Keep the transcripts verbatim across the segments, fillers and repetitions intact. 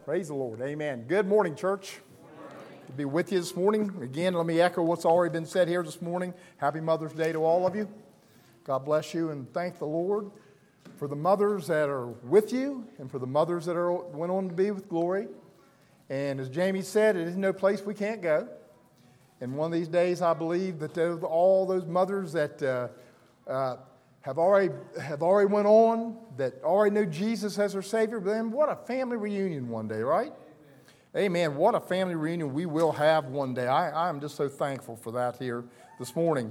Praise the Lord. Amen. Good morning, church. Good to be with you this morning. Again, let me echo what's already been said here this morning. Happy Mother's Day to all of you. God bless you, and thank the Lord for the mothers that are with you and for the mothers that are went on to be with glory. And as Jamie said, it is no place we can't go. And one of these days, I believe that those, all those mothers that uh, uh, have already have already went on, that already know Jesus as their Savior, then what a family reunion one day, right? Amen. Amen. What a family reunion we will have one day. I, I am just so thankful for that here this morning.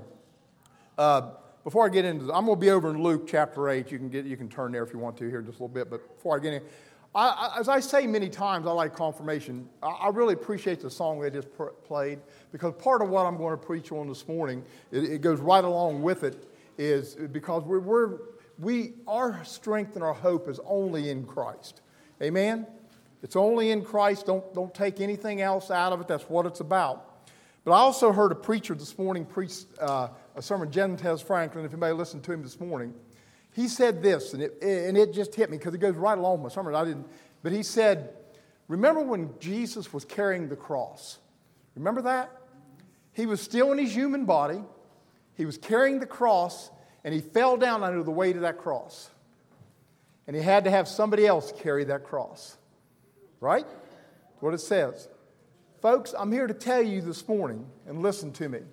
Uh, before I get into, I'm going to be over in Luke chapter eight. You can get you can turn there if you want to here just a little bit. But before I get in, I, I, as I say many times, I like confirmation. I, I really appreciate the song they just pr- played because part of what I'm going to preach on this morning, it, it goes right along with it, is because we're, we're we our strength and our hope is only in Christ. Amen. It's only in Christ. Don't don't take anything else out of it. That's what it's about. But I also heard a preacher this morning preach uh, a sermon, Gentez Franklin. If anybody listened to him this morning, he said this, and it and it just hit me because it goes right along with my sermon. I didn't, but he said, "Remember when Jesus was carrying the cross? Remember that? He was still in his human body. He was carrying the cross, and he fell down under the weight of that cross. And he had to have somebody else carry that cross." Right? That's what it says. Folks, I'm here to tell you this morning, and listen to me.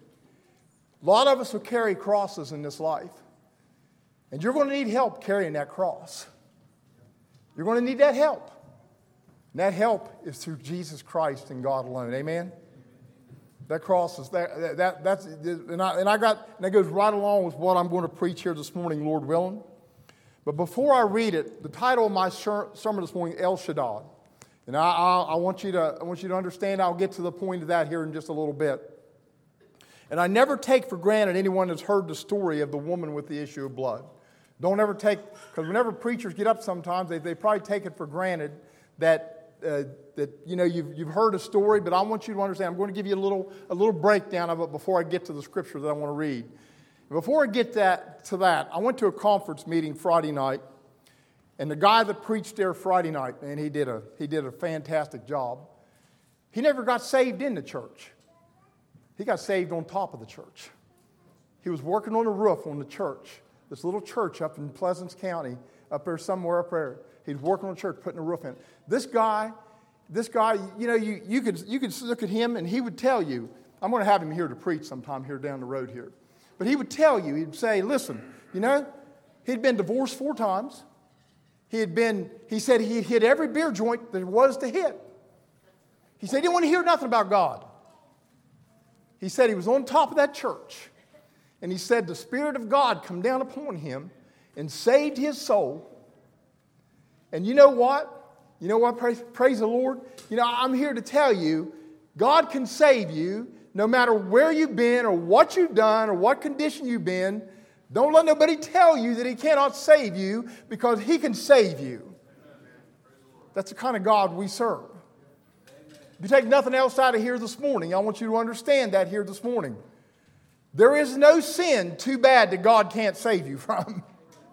A lot of us will carry crosses in this life. And you're going to need help carrying that cross. You're going to need that help. And that help is through Jesus Christ and God alone. Amen? That cross is that, that that's and I, and I got and that goes right along with what I'm going to preach here this morning, Lord willing. But before I read it, the title of my sermon this morning, El Shaddai. And I, I, I want you to I want you to understand. I'll get to the point of that here in just a little bit. And I never take for granted anyone that's heard the story of the woman with the issue of blood. Don't ever take, because whenever preachers get up sometimes, they, they probably take it for granted that, uh, that you know, you've, you've heard a story, but I want you to understand, I'm going to give you a little, a little breakdown of it before I get to the scripture that I want to read. And before I get that, to that, I went to a conference meeting Friday night, and the guy that preached there Friday night, man, he did a, he did a fantastic job. He never got saved in the church. He got saved on top of the church. He was working on the roof on the church. This little church up in Pleasants County, up there somewhere up there. He's working on a church, putting a roof in. This guy, this guy, you know, you, you could you could look at him and he would tell you, I'm going to have him here to preach sometime here down the road here. But he would tell you, he'd say, listen, you know, he'd been divorced four times. He had been, he said he hit every beer joint there was to hit. He said he didn't want to hear nothing about God. He said he was on top of that church. And he said the Spirit of God come down upon him and saved his soul. And you know what? You know what? Praise, praise the Lord. You know, I'm here to tell you, God can save you no matter where you've been or what you've done or what condition you've been. Don't let nobody tell you that he cannot save you because he can save you. That's the kind of God we serve. If you take nothing else out of here this morning, I want you to understand that here this morning. There is no sin too bad that God can't save you from.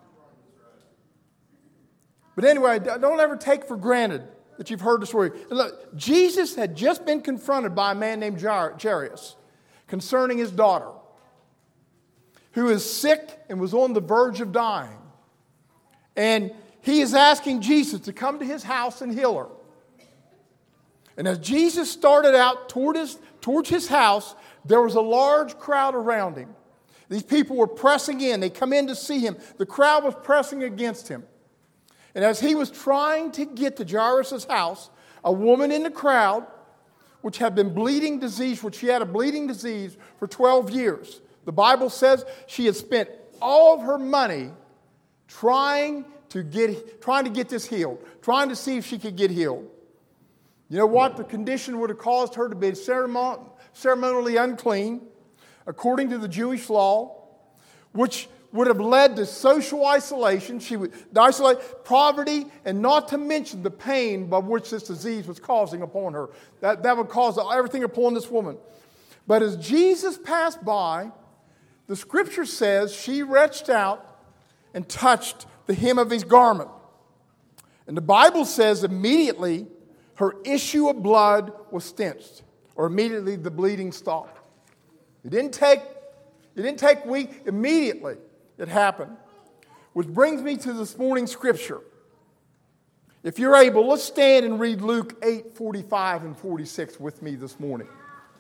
But anyway, don't ever take for granted that you've heard the story. Look, Jesus had just been confronted by a man named Jairus concerning his daughter, who is sick and was on the verge of dying. And he is asking Jesus to come to his house and heal her. And as Jesus started out toward his, towards his house, there was a large crowd around him. These people were pressing in. They come in to see him. The crowd was pressing against him. And as he was trying to get to Jairus' house, a woman in the crowd, which had been bleeding disease, which she had a bleeding disease for twelve years. The Bible says she had spent all of her money trying to get, trying to get this healed, trying to see if she could get healed. You know what? The condition would have caused her to be ceremonially unclean, according to the Jewish law, which would have led to social isolation. She would isolate poverty, and not to mention the pain by which this disease was causing upon her. That, that would cause everything upon this woman. But as Jesus passed by, the scripture says she reached out and touched the hem of his garment. And the Bible says immediately her issue of blood was stanched, or immediately the bleeding stopped. It didn't take, it didn't take weeks, immediately it happened. Which brings me to this morning's scripture. If you're able, let's stand and read Luke eight, forty-five and forty-six with me this morning.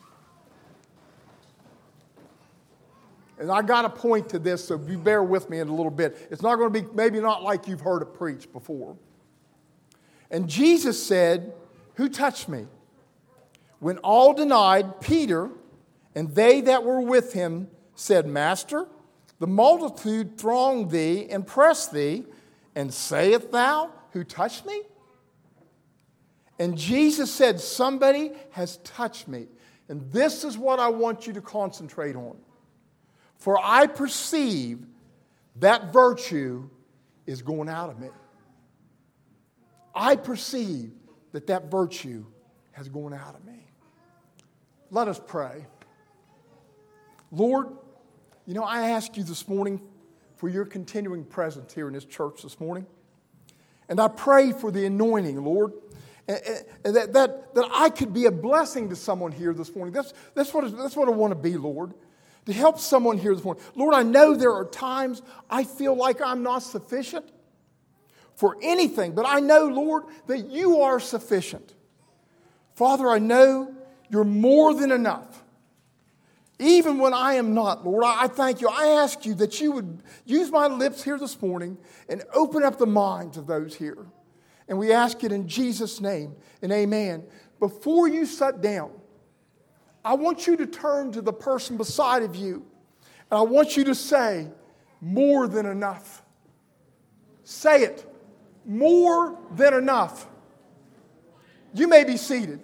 And I got to point to this, so you bear with me in a little bit. It's not going to be, maybe not like you've heard it preached before. And Jesus said, "Who touched me?" When all denied, Peter and they that were with him said, "Master, the multitude throng thee and press thee, and sayest thou, who touched me?" And Jesus said, "Somebody has touched me." And this is what I want you to concentrate on. "For I perceive that virtue is going out of me." I perceive that that virtue has gone out of me. Let us pray. Lord, you know, I ask you this morning for your continuing presence here in this church this morning. And I pray for the anointing, Lord, and, and that, that, that I could be a blessing to someone here this morning. That's, that's, what, that's what I want to be, Lord, to help someone here this morning. Lord, I know there are times I feel like I'm not sufficient for anything, but I know, Lord, that you are sufficient. Father, I know you're more than enough. Even when I am not, Lord, I thank you. I ask you that you would use my lips here this morning and open up the minds of those here. And we ask it in Jesus' name and amen. Before you sit down, I want you to turn to the person beside of you and I want you to say, "More than enough." Say it. More than enough. You may be seated.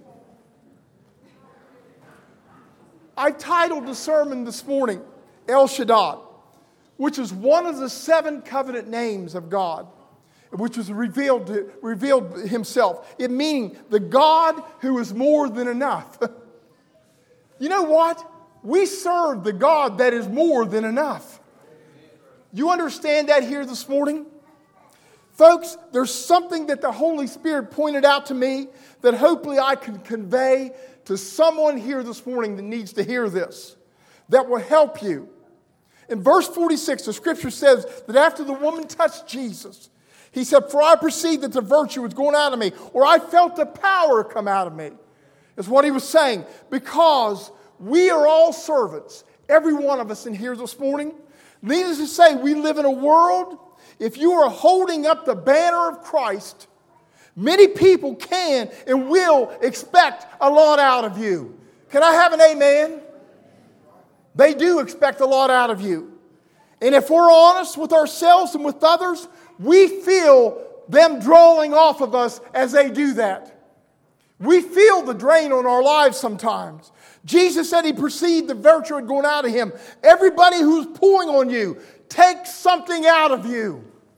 I titled the sermon this morning, El Shaddai, which is one of the seven covenant names of God, which was revealed to, revealed himself. It meaning the God who is more than enough. You know what? We serve the God that is more than enough. You understand that here this morning? Folks, there's something that the Holy Spirit pointed out to me that hopefully I can convey to someone here this morning that needs to hear this, that will help you. In verse forty-six, the scripture says that after the woman touched Jesus, he said, "For I perceived that the virtue was going out of me," or I felt the power come out of me. Is what he was saying. Because we are all servants, every one of us in here this morning. Needless to say, we live in a world, if you are holding up the banner of Christ, many people can and will expect a lot out of you. Can I have an amen? They do expect a lot out of you. And if we're honest with ourselves and with others, we feel them drawing off of us as they do that. We feel the drain on our lives sometimes. Jesus said he perceived the virtue had gone out of him. Everybody who's pulling on you, take something out of you.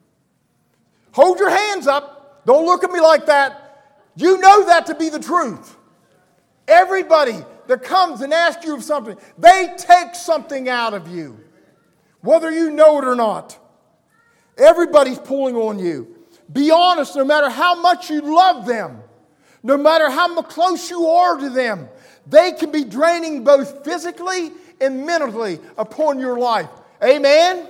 Hold your hands up. Don't look at me like that. You know that to be the truth. Everybody that comes and asks you of something, they take something out of you. Whether you know it or not. Everybody's pulling on you. Be honest, no matter how much you love them, no matter how close you are to them, they can be draining both physically and mentally upon your life. Amen?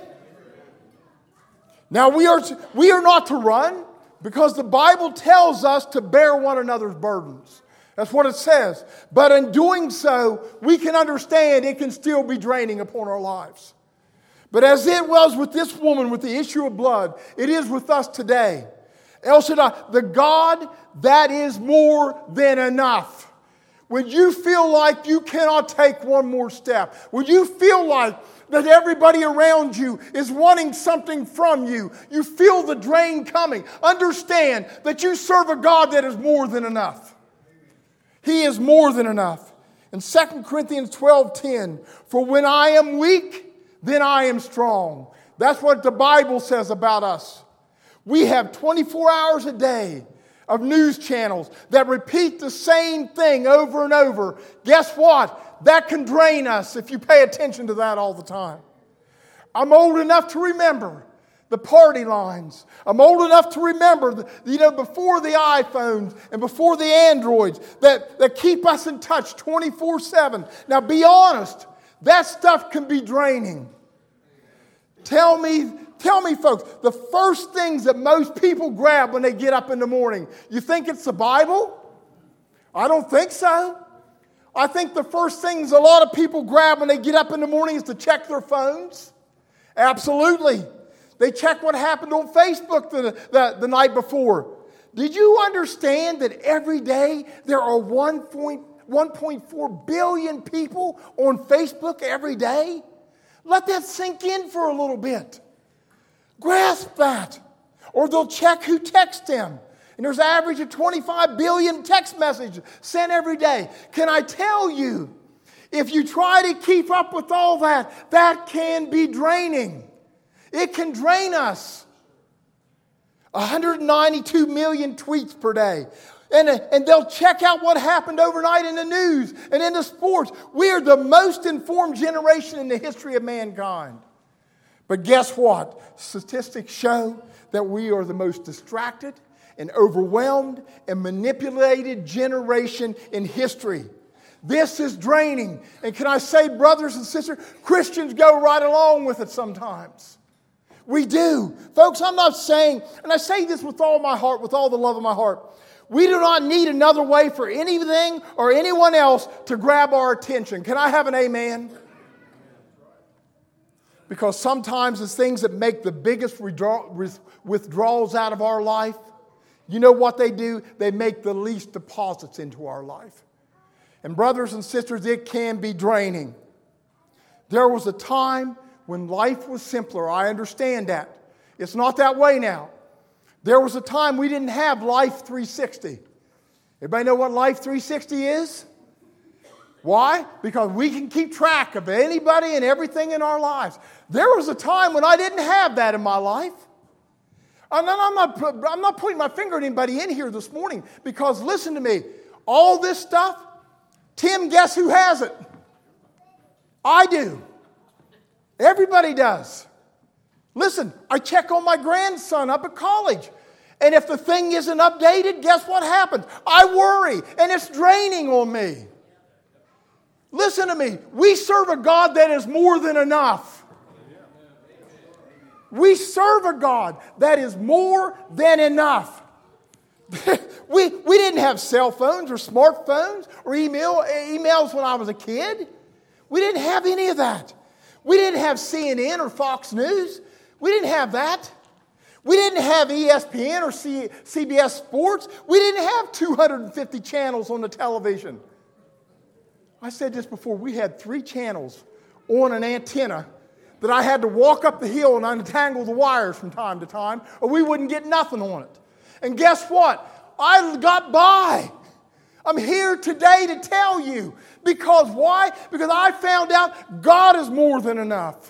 Now, we are, to, we are not to run because the Bible tells us to bear one another's burdens. That's what it says. But in doing so, we can understand it can still be draining upon our lives. But as it was with this woman with the issue of blood, it is with us today. El Shaddai, the God that is more than enough. When you feel like you cannot take one more step, when you feel like that everybody around you is wanting something from you, you feel the drain coming, understand that you serve a God that is more than enough. He is more than enough. In Second Corinthians twelve ten, "For when I am weak, then I am strong." That's what the Bible says about us. We have twenty-four hours a day of news channels that repeat the same thing over and over. Guess what? That can drain us if you pay attention to that all the time. I'm old enough to remember the party lines. I'm old enough to remember, the, you know, before the iPhones and before the Androids that, that keep us in touch twenty-four seven. Now, be honest, that stuff can be draining. Tell me, tell me, folks, the first things that most people grab when they get up in the morning, you think it's the Bible? I don't think so. I think the first things a lot of people grab when they get up in the morning is to check their phones. Absolutely. They check what happened on Facebook the, the, the night before. Did you understand that every day there are one point four billion people on Facebook every day? Let that sink in for a little bit. Grasp that. Or they'll check who texts them. And there's an average of twenty-five billion text messages sent every day. Can I tell you, if you try to keep up with all that, that can be draining. It can drain us. one hundred ninety-two million tweets per day. And, and they'll check out what happened overnight in the news and in the sports. We are the most informed generation in the history of mankind. But guess what? Statistics show that we are the most distracted and overwhelmed and manipulated generation in history. This is draining. And can I say, brothers and sisters, Christians go right along with it sometimes. We do. Folks, I'm not saying, and I say this with all my heart, with all the love of my heart, we do not need another way for anything or anyone else to grab our attention. Can I have an amen? Because sometimes it's things that make the biggest withdrawals out of our life. You know what they do? They make the least deposits into our life. And brothers and sisters, it can be draining. There was a time when life was simpler. I understand that. It's not that way now. There was a time we didn't have Life three sixty. Everybody know what Life three sixty is? Why? Because we can keep track of anybody and everything in our lives. There was a time when I didn't have that in my life. I'm not, I'm not, I'm not putting my finger at anybody in here this morning because listen to me. All this stuff, Tim, guess who has it? I do. Everybody does. Listen, I check on my grandson up at college. And if the thing isn't updated, guess what happens? I worry, and it's draining on me. Listen to me. We serve a God that is more than enough. We serve a God that is more than enough. we, we didn't have cell phones or smartphones or email, emails when I was a kid. We didn't have any of that. We didn't have C N N or Fox News. We didn't have that. We didn't have E S P N or C- CBS Sports. We didn't have two hundred fifty channels on the television. I said this before. We had three channels on an antenna that I had to walk up the hill and untangle the wires from time to time, or we wouldn't get nothing on it. And guess what? I got by. I'm here today to tell you. Because why? Because I found out God is more than enough.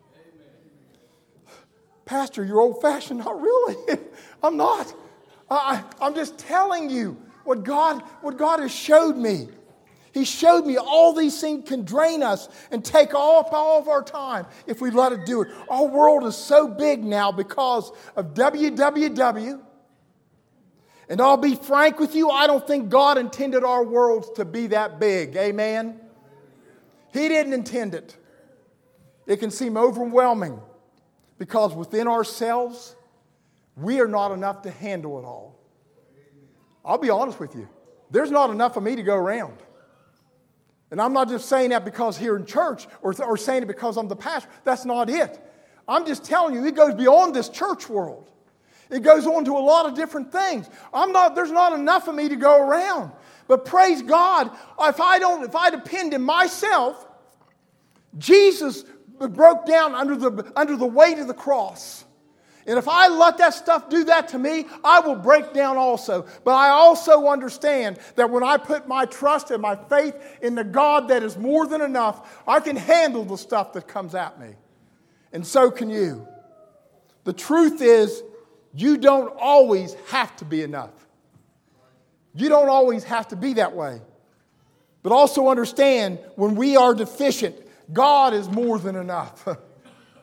Pastor, you're old-fashioned. Not really. I'm not. I, I'm just telling you what God, what God has showed me. He showed me all these things can drain us and take off all of our time if we let it do it. Our world is so big now because of W W W. And I'll be frank with you, I don't think God intended our worlds to be that big. Amen? He didn't intend it. It can seem overwhelming because within ourselves, we are not enough to handle it all. I'll be honest with you. There's not enough of me to go around. And I'm not just saying that because here in church or, or saying it because I'm the pastor. That's not it. I'm just telling you, it goes beyond this church world. It goes on to a lot of different things. I'm not, there's not enough of me to go around. But praise God, if I don't, if I depend on myself, Jesus broke down under the, under the weight of the cross. And if I let that stuff do that to me, I will break down also. But I also understand that when I put my trust and my faith in the God that is more than enough, I can handle the stuff that comes at me. And so can you. The truth is, you don't always have to be enough. You don't always have to be that way. But also understand, when we are deficient, God is more than enough.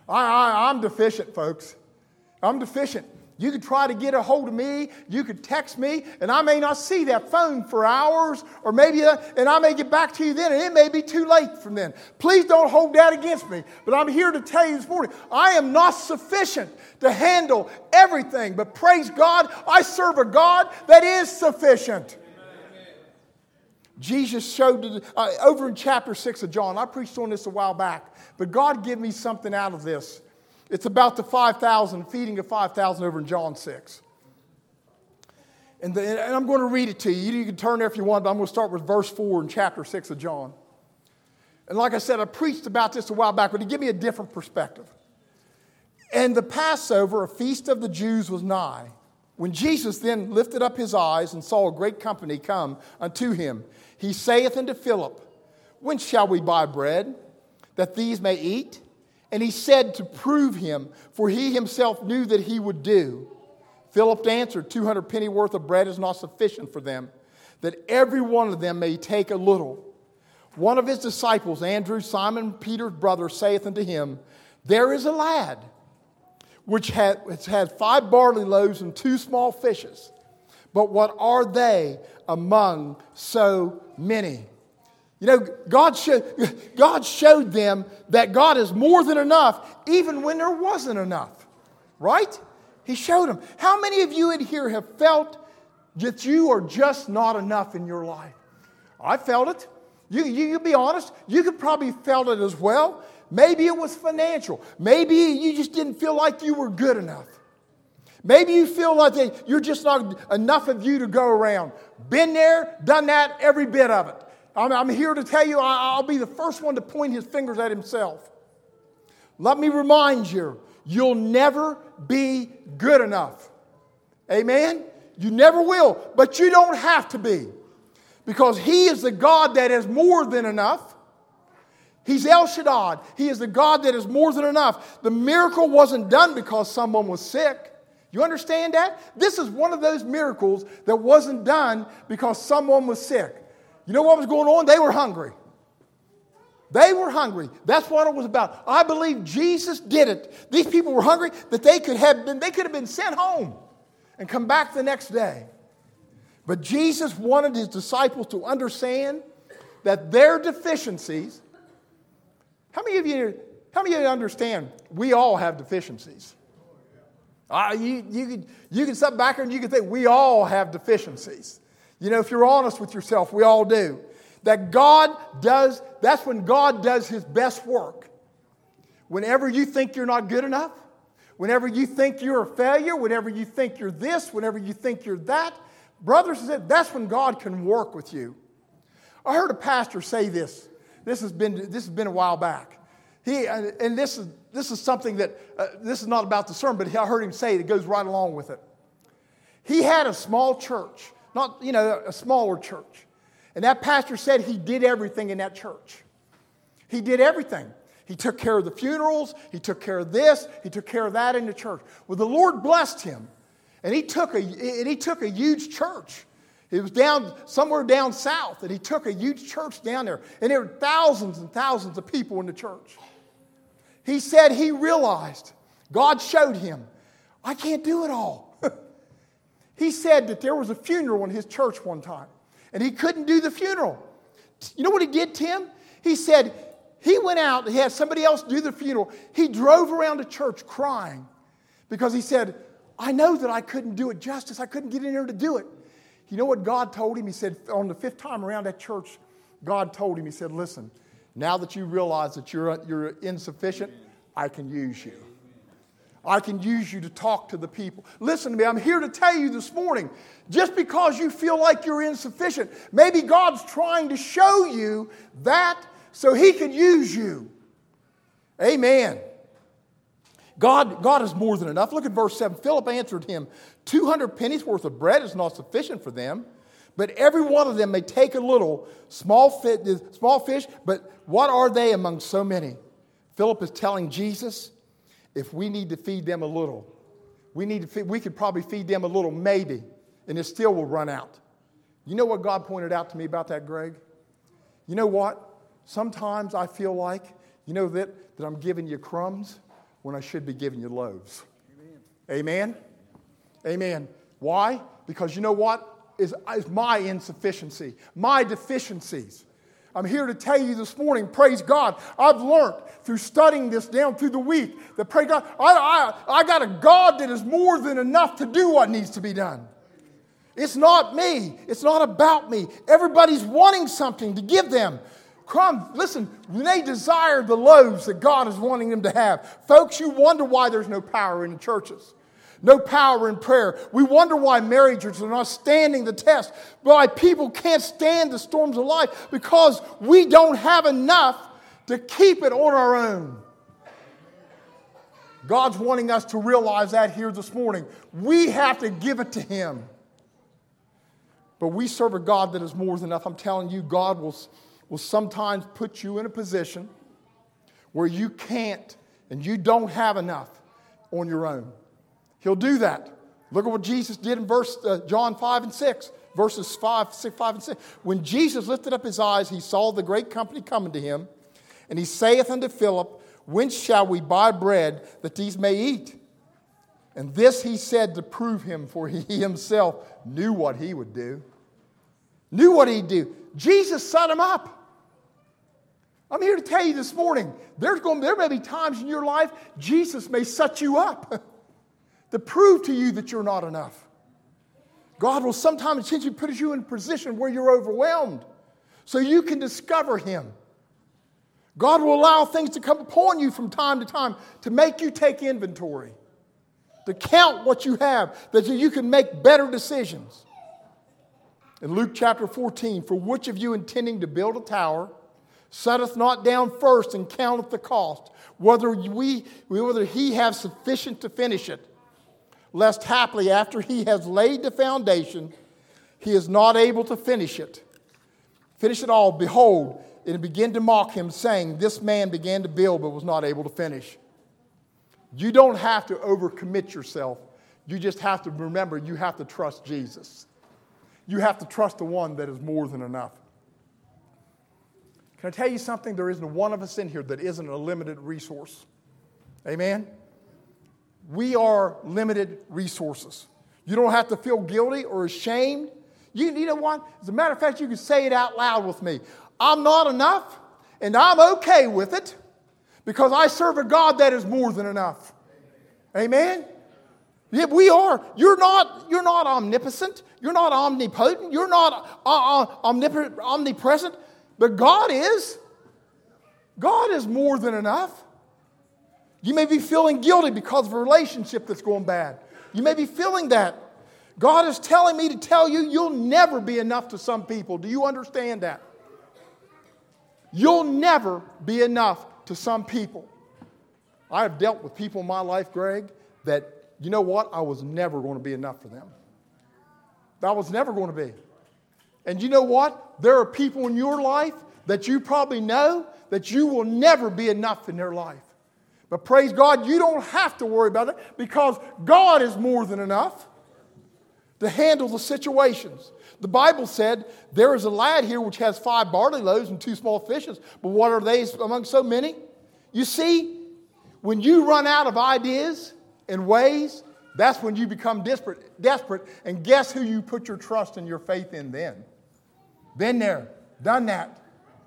I, I, I'm deficient, folks. I'm deficient. You could try to get a hold of me. You could text me, and I may not see that phone for hours, or maybe, uh, and I may get back to you then, and it may be too late from then. Please don't hold that against me. But I'm here to tell you this morning, I am not sufficient to handle everything. But praise God, I serve a God that is sufficient. Amen. Jesus showed, uh, over in chapter six of John, I preached on this a while back, but God gave me something out of this. It's about the five thousand, feeding of five thousand over in John six. And, the, and I'm going to read it to you. You can turn there if you want, but I'm going to start with verse four in chapter six of John. And like I said, I preached about this a while back, but to give me a different perspective. And the Passover, a feast of the Jews, was nigh. When Jesus then lifted up his eyes and saw a great company come unto him, he saith unto Philip, when shall we buy bread, that these may eat? And he said to prove him, for he himself knew that he would do. Philip answered, two hundred penny worth of bread is not sufficient for them, that every one of them may take a little. One of his disciples, Andrew, Simon Peter's brother, saith unto him, there is a lad which hath, which hath five barley loaves and two small fishes. But what are they among so many? You know, God showed, God showed them that God is more than enough, even when there wasn't enough. Right? He showed them. How many of you in here have felt that you are just not enough in your life? I felt it. You, you, you be honest. You could probably felt it as well. Maybe it was financial. Maybe you just didn't feel like you were good enough. Maybe you feel like that you're just not enough of you to go around. Been there, done that, every bit of it. I'm here to tell you, I'll be the first one to point his fingers at himself. Let me remind you, you'll never be good enough. Amen? You never will, but you don't have to be. Because he is the God that is more than enough. He's El Shaddai. He is the God that is more than enough. The miracle wasn't done because someone was sick. You understand that? This is one of those miracles that wasn't done because someone was sick. You know what was going on? They were hungry. They were hungry. That's what it was about. I believe Jesus did it. These people were hungry that they could have been, they could have been sent home and come back the next day. But Jesus wanted his disciples to understand that their deficiencies, how many of you, how many of you understand we all have deficiencies? Uh, you, you, can, you can sit back and you can think we all have deficiencies. You know, if you're honest with yourself, we all do. That God does, that's when God does his best work. Whenever you think you're not good enough, whenever you think you're a failure, whenever you think you're this, whenever you think you're that, brothers and sisters, that's when God can work with you. I heard a pastor say this. This has been, this has been a while back. He, and this is, this is something that, uh, this is not about the sermon, but I heard him say it. It goes right along with it. He had a small church. Not, you know, a smaller church. And that pastor said he did everything in that church. He did everything. He took care of the funerals. He took care of this. He took care of that in the church. Well, the Lord blessed him. And he took a, and he took a huge church. It was down somewhere down south. And he took a huge church down there. And there were thousands and thousands of people in the church. He said he realized, God showed him, I can't do it all. He said that there was a funeral in his church one time, and he couldn't do the funeral. You know what he did, Tim? He said he went out, he had somebody else do the funeral. He drove around the church crying because he said, I know that I couldn't do it justice. I couldn't get in there to do it. You know what God told him? He said on the fifth time around that church, God told him, he said, listen, now that you realize that you're, you're insufficient, I can use you. I can use you to talk to the people. Listen to me, I'm here to tell you this morning, just because you feel like you're insufficient, maybe God's trying to show you that so he can use you. Amen. God, God is more than enough. Look at verse seven. Philip answered him, two hundred pennies worth of bread is not sufficient for them, but every one of them may take a little, small, fit, small fish, but what are they among so many? Philip is telling Jesus, if we need to feed them a little, we need to feed, we could probably feed them a little, maybe, and it still will run out. You know what God pointed out to me about that, Greg? You know what? Sometimes I feel like, you know that, that I'm giving you crumbs, when I should be giving you loaves. Amen? Amen? Amen. Why? Because you know what? Is, is my insufficiency, my deficiencies. I'm here to tell you this morning, praise God, I've learned through studying this down through the week that, praise God, I, I, I got a God that is more than enough to do what needs to be done. It's not me. It's not about me. Everybody's wanting something to give them. Come, listen, they desire the loaves that God is wanting them to have. Folks, you wonder why there's no power in the churches. No power in prayer. We wonder why marriages are not standing the test. Why people can't stand the storms of life. Because we don't have enough to keep it on our own. God's wanting us to realize that here this morning. We have to give it to Him. But we serve a God that is more than enough. I'm telling you, God will, will sometimes put you in a position where you can't and you don't have enough on your own. He'll do that. Look at what Jesus did in verse uh, John five and six. Verses five, six, five and six. When Jesus lifted up his eyes, he saw the great company coming to him. And he saith unto Philip, whence shall we buy bread that these may eat? And this he said to prove him, for he himself knew what he would do. Knew what he'd do. Jesus set him up. I'm here to tell you this morning, there's going, there may be times in your life Jesus may set you up to prove to you that you're not enough. God will sometimes intentionally put you in a position where you're overwhelmed so you can discover Him. God will allow things to come upon you from time to time to make you take inventory, to count what you have, that you can make better decisions. In Luke chapter fourteen, for which of you intending to build a tower setteth not down first and counteth the cost, whether we, whether he have sufficient to finish it? Lest haply after he has laid the foundation, he is not able to finish it. Finish it all. Behold, it began to mock him, saying, this man began to build but was not able to finish. You don't have to overcommit yourself. You just have to remember you have to trust Jesus. You have to trust the one that is more than enough. Can I tell you something? There isn't one of us in here that isn't a limited resource. Amen? We are limited resources. You don't have to feel guilty or ashamed. You, you know what? As a matter of fact, you can say it out loud with me. I'm not enough, and I'm okay with it because I serve a God that is more than enough. Amen? Yeah, we are. You're not, you're not omnipotent. You're not omnipotent. You're not uh, uh, omnip- omnipresent. But God is. God is more than enough. You may be feeling guilty because of a relationship that's going bad. You may be feeling that. God is telling me to tell you, you'll never be enough to some people. Do you understand that? You'll never be enough to some people. I have dealt with people in my life, Greg, that, you know what? I was never going to be enough for them. I was never going to be. And you know what? There are people in your life that you probably know that you will never be enough in their life. But praise God, you don't have to worry about it because God is more than enough to handle the situations. The Bible said, there is a lad here which has five barley loaves and two small fishes, but what are they among so many? You see, when you run out of ideas and ways, that's when you become desperate, desperate. And guess who you put your trust and your faith in then? Been there, done that.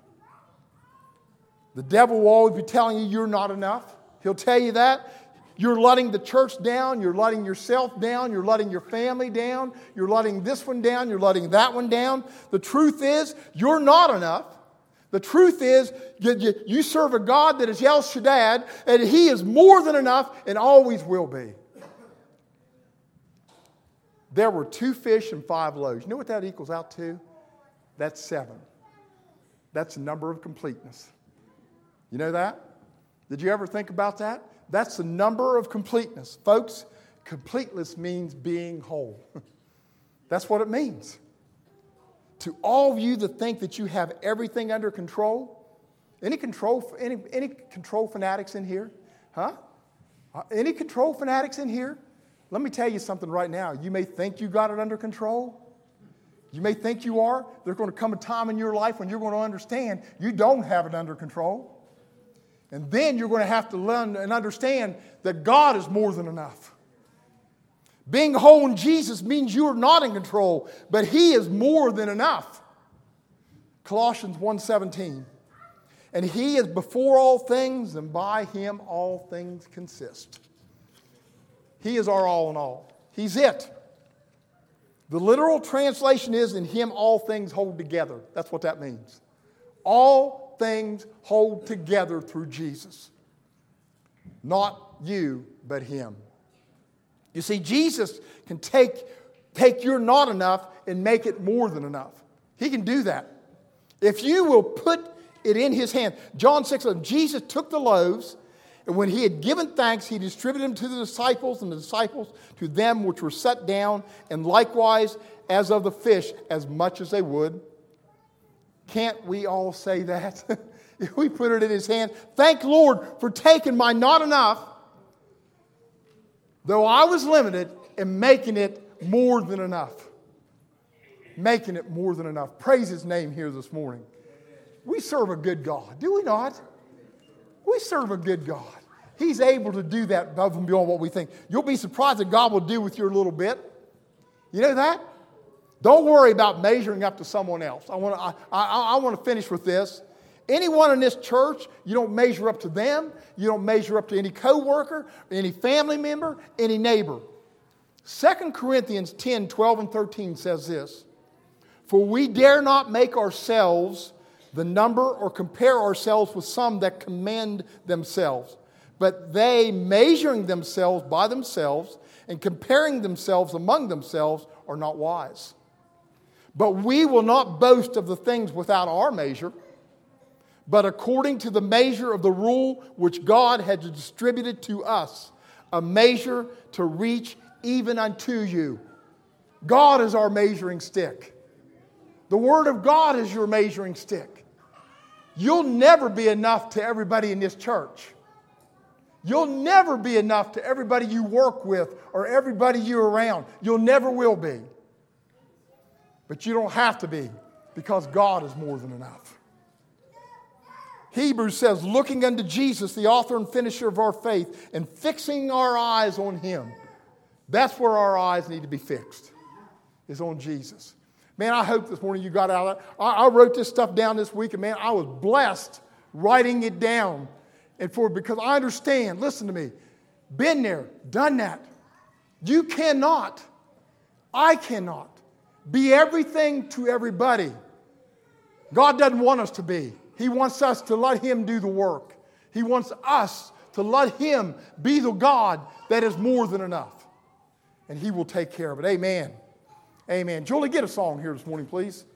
The devil will always be telling you you're not enough. He'll tell you that. You're letting the church down. You're letting yourself down. You're letting your family down. You're letting this one down. You're letting that one down. The truth is, you're not enough. The truth is, you, you serve a God that is El Shaddai, and He is more than enough and always will be. There were two fish and five loaves. You know what that equals out to? That's seven. That's the number of completeness. You know that? Did you ever think about that? That's the number of completeness. Folks, completeness means being whole. That's what it means. To all of you that think that you have everything under control, any control, any, any control fanatics in here? Huh? Any control fanatics in here? Let me tell you something right now. You may think you got it under control. You may think you are. There's going to come a time in your life when you're going to understand you don't have it under control. And then you're going to have to learn and understand that God is more than enough. Being whole in Jesus means you are not in control, but He is more than enough. Colossians one seventeen. And He is before all things, and by Him all things consist. He is our all in all. He's it. The literal translation is, in Him all things hold together. That's what that means. All things hold together through Jesus. Not you, but Him. You see, Jesus can take, take your not enough and make it more than enough. He can do that. If you will put it in His hand. John six eleven, Jesus took the loaves, and when He had given thanks, He distributed them to the disciples, and the disciples to them which were set down, and likewise as of the fish, as much as they would. Can't we all say that? If we put it in His hand, thank Lord for taking my not enough, though I was limited, and making it more than enough. Making it more than enough. Praise His name here this morning. We serve a good God, do we not? We serve a good God. He's able to do that above and beyond what we think. You'll be surprised that God will do with your little bit. You know that? Don't worry about measuring up to someone else. I want to I, I, I want to finish with this. Anyone in this church, you don't measure up to them. You don't measure up to any coworker, any family member, any neighbor. Second Corinthians ten, twelve, and thirteen says this. For we dare not make ourselves the number or compare ourselves with some that commend themselves. But they, measuring themselves by themselves and comparing themselves among themselves, are not wise. But we will not boast of the things without our measure, but according to the measure of the rule which God had distributed to us, a measure to reach even unto you. God is our measuring stick. The Word of God is your measuring stick. You'll never be enough to everybody in this church. You'll never be enough to everybody you work with or everybody you're around. You'll never will be. But you don't have to be, because God is more than enough. Hebrews says, looking unto Jesus, the author and finisher of our faith, and fixing our eyes on Him. That's where our eyes need to be fixed, is on Jesus. Man, I hope this morning you got out of that. I, I wrote this stuff down this week, and man, I was blessed writing it down. And for because I understand, listen to me, been there, done that. You cannot, I cannot, be everything to everybody. God doesn't want us to be. He wants us to let Him do the work. He wants us to let Him be the God that is more than enough. And He will take care of it. Amen. Amen. Julie, get a song here this morning, please.